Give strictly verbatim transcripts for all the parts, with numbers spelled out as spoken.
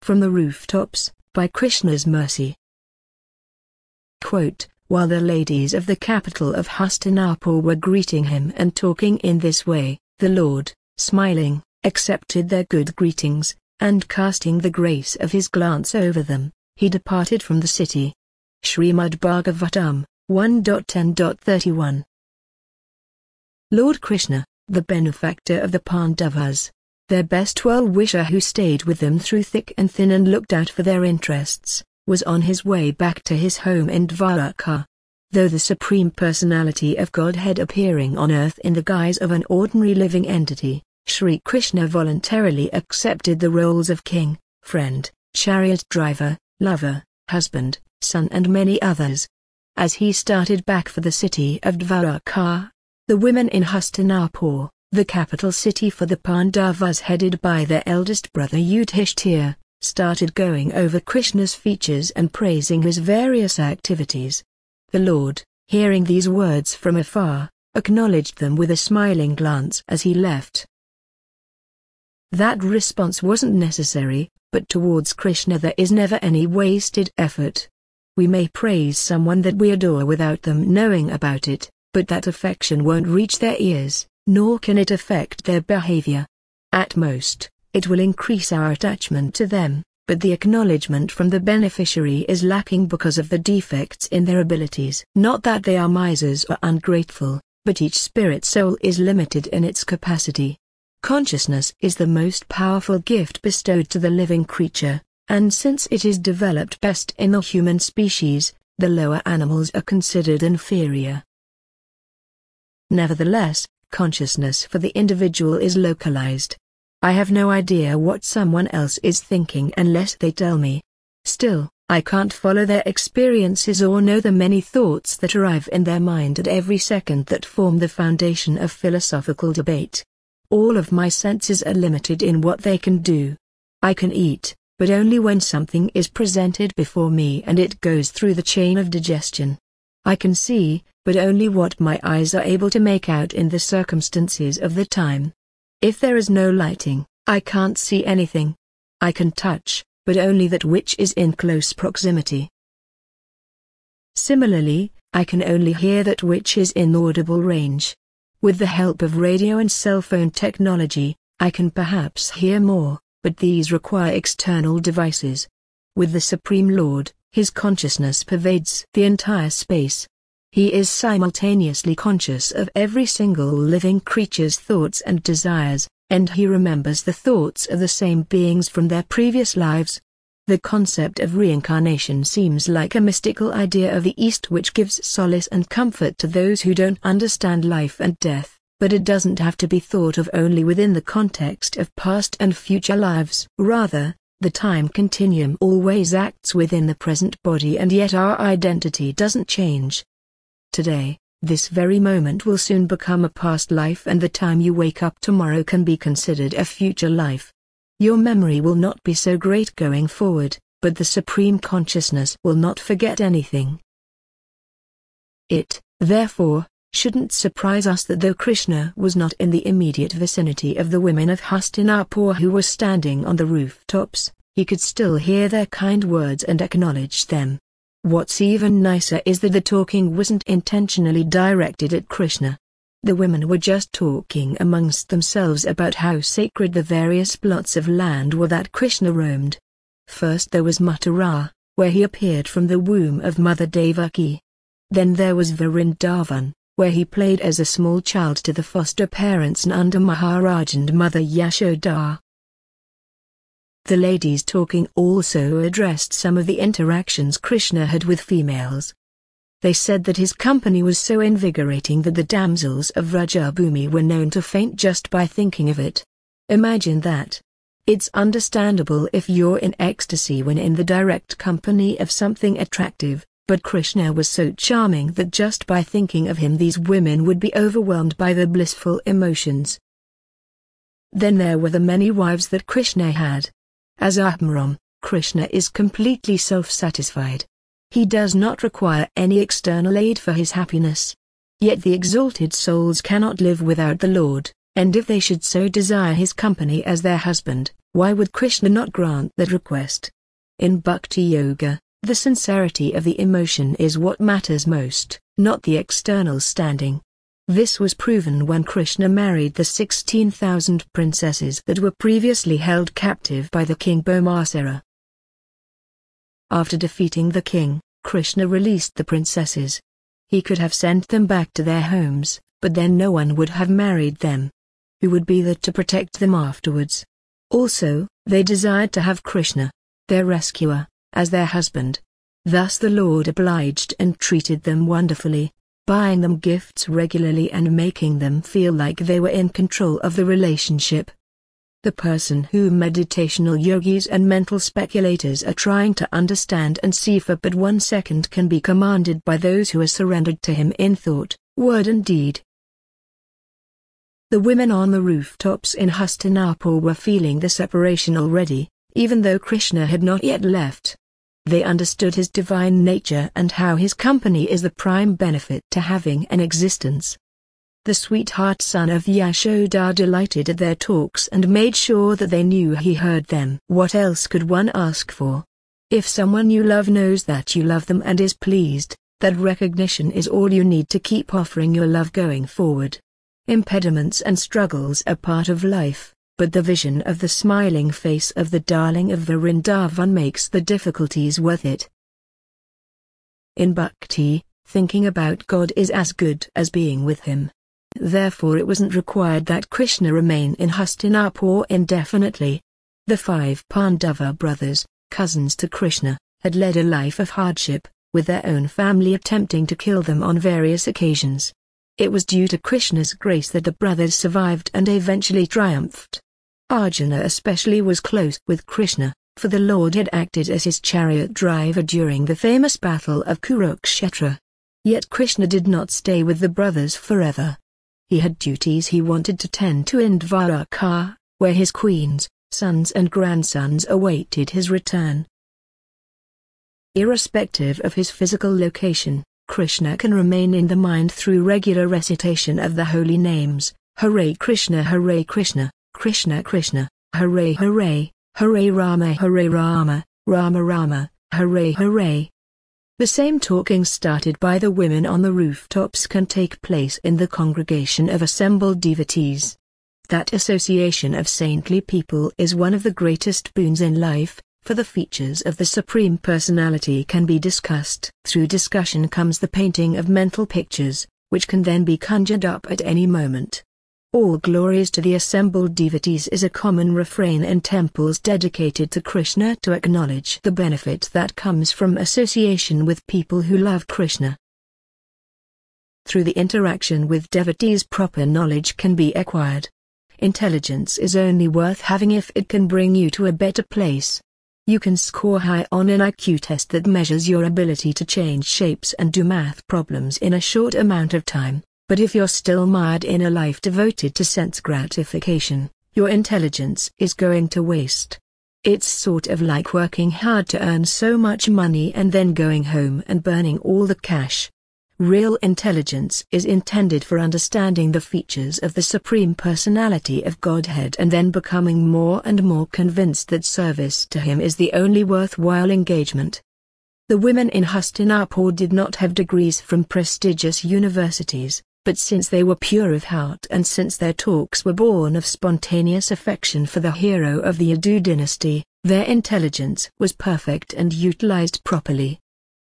from the rooftops, by Krishna's mercy. Quote, while the ladies of the capital of Hastinapur were greeting him and talking in this way, the Lord, smiling, accepted their good greetings, and casting the grace of his glance over them, he departed from the city. Srimad Bhagavatam, one ten thirty-one. Lord Krishna, the benefactor of the Pandavas, their best well-wisher who stayed with them through thick and thin and looked out for their interests, was on his way back to his home in Dwarka. Though the Supreme Personality of Godhead appearing on earth in the guise of an ordinary living entity, Sri Krishna voluntarily accepted the roles of king, friend, chariot driver, lover, husband, son and many others. As he started back for the city of Dwarka, the women in Hastinapur, the capital city for the Pandavas headed by their eldest brother Yudhishthira, started going over Krishna's features and praising his various activities. The Lord, hearing these words from afar, acknowledged them with a smiling glance as he left. That response wasn't necessary, but towards Krishna there is never any wasted effort. We may praise someone that we adore without them knowing about it, but that affection won't reach their ears, nor can it affect their behavior. At most, it will increase our attachment to them, but the acknowledgement from the beneficiary is lacking because of the defects in their abilities. Not that they are misers or ungrateful, but each spirit soul is limited in its capacity. Consciousness is the most powerful gift bestowed to the living creature, and since it is developed best in the human species, the lower animals are considered inferior. Nevertheless, consciousness for the individual is localized. I have no idea what someone else is thinking unless they tell me. Still, I can't follow their experiences or know the many thoughts that arrive in their mind at every second that form the foundation of philosophical debate. All of my senses are limited in what they can do. I can eat, but only when something is presented before me and it goes through the chain of digestion. I can see, but only what my eyes are able to make out in the circumstances of the time. If there is no lighting, I can't see anything. I can touch, but only that which is in close proximity. Similarly, I can only hear that which is in audible range. With the help of radio and cell phone technology, I can perhaps hear more, but these require external devices. With the Supreme Lord, his consciousness pervades the entire space. He is simultaneously conscious of every single living creature's thoughts and desires, and he remembers the thoughts of the same beings from their previous lives. The concept of reincarnation seems like a mystical idea of the East which gives solace and comfort to those who don't understand life and death, but it doesn't have to be thought of only within the context of past and future lives. Rather, the time continuum always acts within the present body and yet our identity doesn't change. Today, this very moment will soon become a past life and the time you wake up tomorrow can be considered a future life. Your memory will not be so great going forward, but the Supreme Consciousness will not forget anything. It, therefore, shouldn't surprise us that though Krishna was not in the immediate vicinity of the women of Hastinapur who were standing on the rooftops, he could still hear their kind words and acknowledge them. What's even nicer is that the talking wasn't intentionally directed at Krishna. The women were just talking amongst themselves about how sacred the various plots of land were that Krishna roamed. First there was Mathura, where he appeared from the womb of Mother Devaki. Then there was Vrindavan, where he played as a small child to the foster parents Nanda Maharaj and Mother Yashoda. The ladies talking also addressed some of the interactions Krishna had with females. They said that his company was so invigorating that the damsels of Vrajabhumi were known to faint just by thinking of it. Imagine that. It's understandable if you're in ecstasy when in the direct company of something attractive, but Krishna was so charming that just by thinking of him these women would be overwhelmed by the blissful emotions. Then there were the many wives that Krishna had. As Atmaram, Krishna is completely self-satisfied. He does not require any external aid for his happiness. Yet the exalted souls cannot live without the Lord, and if they should so desire his company as their husband, Why would Krishna not grant that request? In Bhakti Yoga, the sincerity of the emotion is what matters most, not the external standing. This was proven when Krishna married the sixteen thousand princesses that were previously held captive by the king Bhaumasura. After defeating the king, Krishna released the princesses. He could have sent them back to their homes, but then no one would have married them. Who would be there to protect them afterwards? Also, they desired to have Krishna, their rescuer, as their husband. Thus the Lord obliged and treated them wonderfully, buying them gifts regularly and making them feel like they were in control of the relationship. The person whom meditational yogis and mental speculators are trying to understand and see for but one second can be commanded by those who are surrendered to him in thought, word and deed. The women on the rooftops in Hastinapur were feeling the separation already, even though Krishna had not yet left. They understood his divine nature and how his company is the prime benefit to having an existence. The sweetheart son of Yashoda delighted at their talks and made sure that they knew he heard them. What else could one ask for? If someone you love knows that you love them and is pleased, that recognition is all you need to keep offering your love going forward. Impediments and struggles are part of life, but the vision of the smiling face of the darling of Vrindavan makes the difficulties worth it. In Bhakti, thinking about God is as good as being with him. Therefore it wasn't required that Krishna remain in Hastinapur indefinitely. The five Pandava brothers, cousins to Krishna, had led a life of hardship, with their own family attempting to kill them on various occasions. It was due to Krishna's grace that the brothers survived and eventually triumphed. Arjuna especially was close with Krishna, for the Lord had acted as his chariot driver during the famous battle of Kurukshetra. Yet Krishna did not stay with the brothers forever. He had duties he wanted to tend to in Dwaraka, where his queens, sons and grandsons awaited his return. Irrespective of his physical location, Krishna can remain in the mind through regular recitation of the holy names, Hare Krishna Hare Krishna, Krishna Krishna, Hare Hare, Hare Rama Hare Rama, Rama Rama, Hare Hare. The same talking started by the women on the rooftops can take place in the congregation of assembled devotees. That association of saintly people is one of the greatest boons in life, for the features of the Supreme Personality can be discussed. Through discussion comes the painting of mental pictures, which can then be conjured up at any moment. All glories to the assembled devotees is a common refrain in temples dedicated to Krishna to acknowledge the benefit that comes from association with people who love Krishna. Through the interaction with devotees, proper knowledge can be acquired. Intelligence is only worth having if it can bring you to a better place. You can score high on an I Q test that measures your ability to change shapes and do math problems in a short amount of time. But if you're still mired in a life devoted to sense gratification, your intelligence is going to waste. It's sort of like working hard to earn so much money and then going home and burning all the cash. Real intelligence is intended for understanding the features of the Supreme Personality of Godhead and then becoming more and more convinced that service to him is the only worthwhile engagement. The women in Hastinapur did not have degrees from prestigious universities, but since they were pure of heart and since their talks were born of spontaneous affection for the hero of the Yadu dynasty, their intelligence was perfect and utilized properly.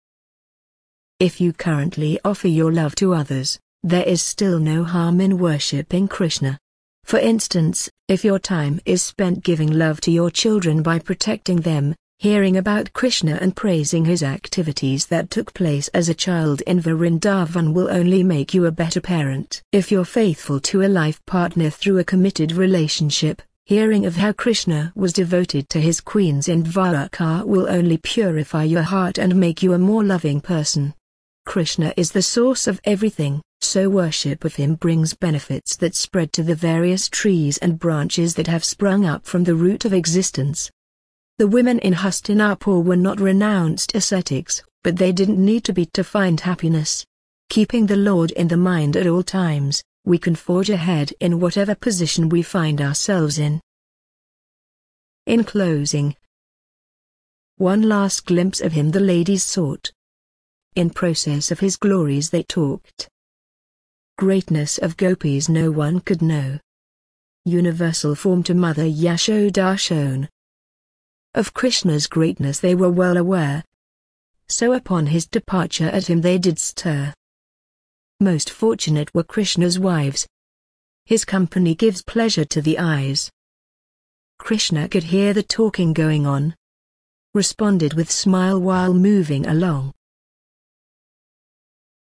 If you currently offer your love to others, there is still no harm in worshipping Krishna. For instance, if your time is spent giving love to your children by protecting them, hearing about Krishna and praising his activities that took place as a child in Vrindavan will only make you a better parent. If you're faithful to a life partner through a committed relationship, hearing of how Krishna was devoted to his queens in Dwaraka will only purify your heart and make you a more loving person. Krishna is the source of everything, so worship of him brings benefits that spread to the various trees and branches that have sprung up from the root of existence. The women in Hastinapur were not renounced ascetics, but they didn't need to be to find happiness. Keeping the Lord in the mind at all times, we can forge ahead in whatever position we find ourselves in. In closing, one last glimpse of him the ladies sought. In process of his glories they talked. Greatness of gopis no one could know. Universal form to Mother Yashoda shown. Of Krishna's greatness they were well aware. So upon his departure at him they did stir. Most fortunate were Krishna's wives. His company gives pleasure to the eyes. Krishna could hear the talking going on. Responded with smile while moving along.